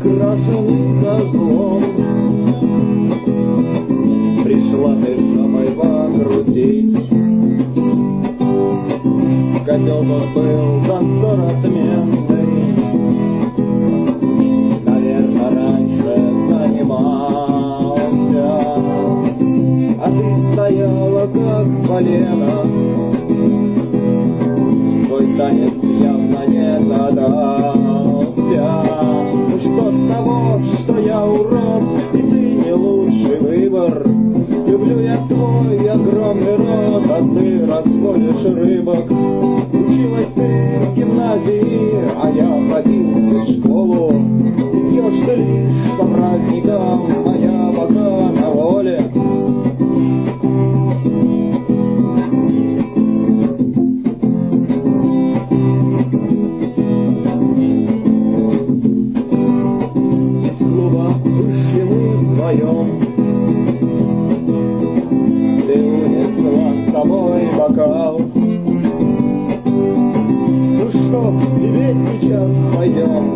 крашеным козлом. Пришла ты жабой покрутить. Козел тот был танцор отменный, наверно, раньше занимался, а ты стояла как полено. Твой танец явно не задался. Ну что с того, что я урод, и ты не лучший выбор. Люблю я твой огромный рот, а ты разводишь рыбок. Училась ты в гимназии, а я ходил в школу. И пьешь ты лишь по праздникам, а я пока на воле. Из клуба вышли мы вдвоем. Ты унесла с собой бокал. Ну что, тебе сейчас пойдем?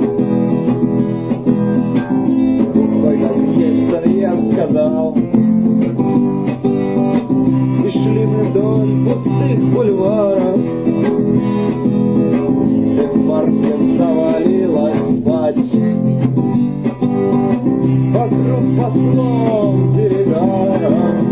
Какой как Ельцин я сказал. И шли мы вдоль пустых бульваров. Ты в парке завалилась спать. Вокруг послом перегаром.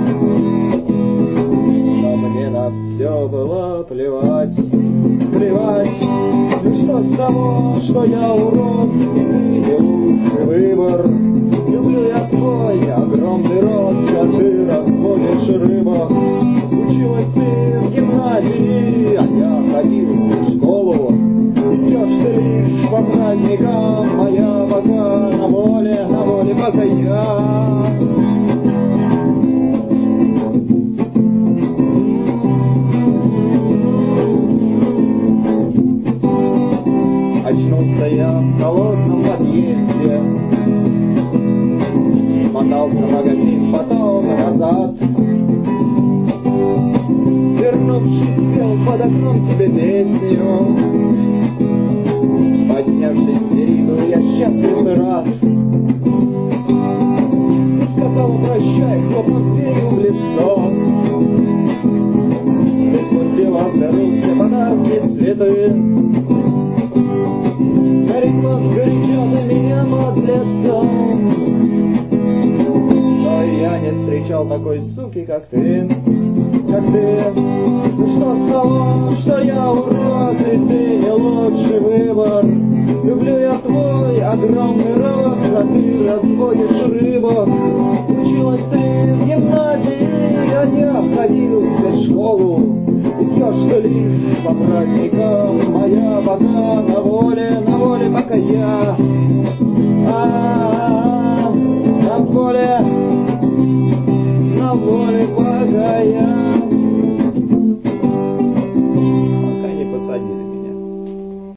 Но мне на все было плевать. Плевать, ну что с того, что я урод, и ты не лучший выбор. Люблю я твой огромный рот, а ты разводишь рыбок. Училась ты в гимназии, а я ходил в школу. И пьешь ты лишь по праздникам, а я пока на воле пока я. Очнулся я в холодном подъезде, мотался в магазин, потом назад. Вернувшись, пел под окном тебе песню. Поднявшись в двери, был я счастлив и рад. Ты сказала прощай, хлопнув дверью в лицо. Ты спустила в дыру все подарки, цветы. Горячо ты меня подлецом. Но я не встречал такой суки, как ты. Как ты. Ну что с того, что я урод, и ты не лучший выбор. Люблю я твой огромный рот, а ты разводишь рыбок. Училась ты в гимназии, а я ходил в школу. И пьешь ты лишь по праздникам, а я пока на воле пока я. На воле пока я.